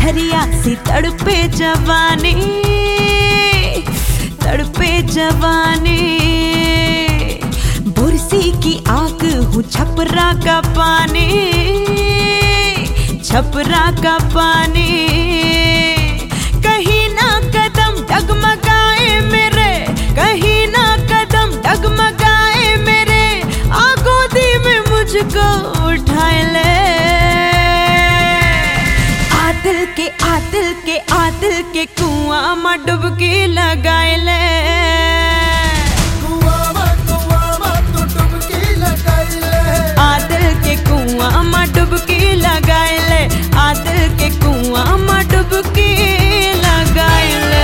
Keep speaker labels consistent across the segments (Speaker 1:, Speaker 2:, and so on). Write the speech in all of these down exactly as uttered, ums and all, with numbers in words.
Speaker 1: दरिया सी तड़पे जवानी, तड़पे जवानी। बुरसी की आग हूँ छपरा का पानी, छपरा का पानी। कहीं ना कदम डगमगाए मेरे, कहीं ना कदम डगमगाए मेरे, आ गोदी में मुझको उठाए ले। आदिल के आदिल के आदिल के कुआं में डुबकी लगाए ले।
Speaker 2: कुआं में कुआं में तू डुबकी लगाए ले।
Speaker 1: आदिल के कुआं में डुबकी लगाए ले, आदिल के कुआं में डुबकी लगाए ले।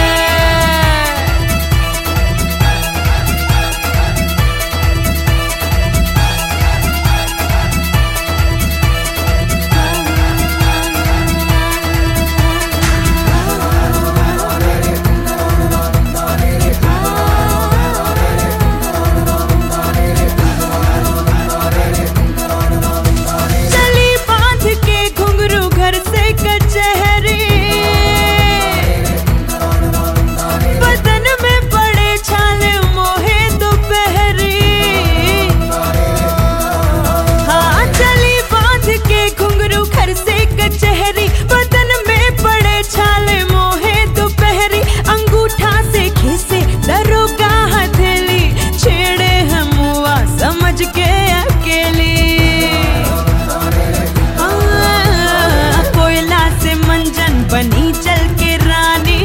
Speaker 1: बनी जल के रानी,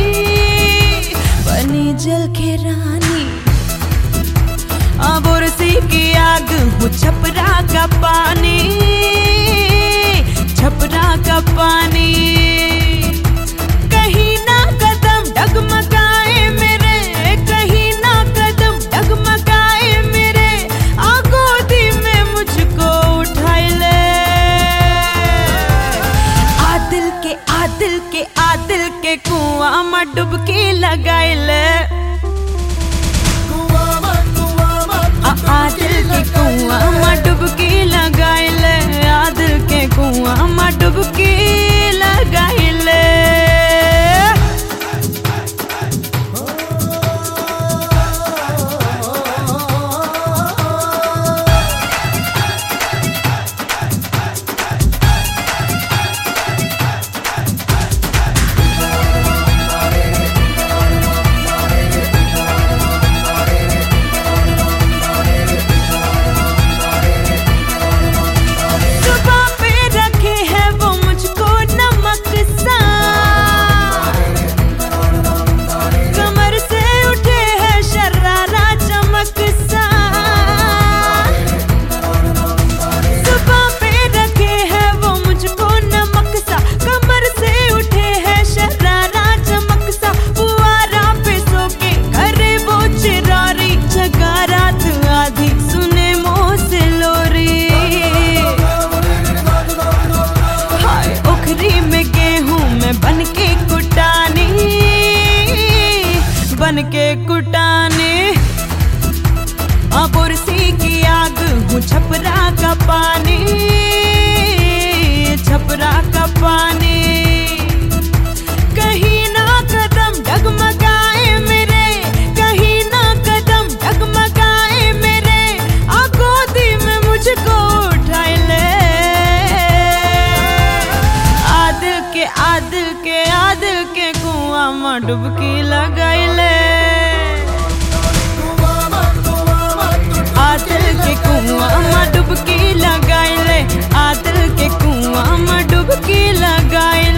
Speaker 1: बनी जल के रानी। अब उर्सी की आग हूँ छपरा का पानी, छपरा का पानी। कहीं ना कदम डगमगाए मेरे, कहीं ना कदम डगमगाए मेरे, आ गोदी में मुझको उठाए ले। आदिल के आदिल के आदिल के कुआं में डुबकी लगाए ले।
Speaker 2: कुआं में कुआं में
Speaker 1: आदिल के कुआं में डुबकी लगाए ले, आदिल के कुआं में डुबकी लगाए ले। बन के कुटाने अब उर्सी की आग हूँ छपरा का पानी, छपरा का पानी। कहीं ना कदम डगमगाए मेरे, कहीं ना कदम डगमगाए मेरे, आ गोदी में मुझको उठाए ले। आदिल के आदिल के आदिल के कुआं में डुबकी लगाए ले। आदिल के कुआं में डुबकी लगाए ले, आदिल के कुआं में डुबकी लगाए ले।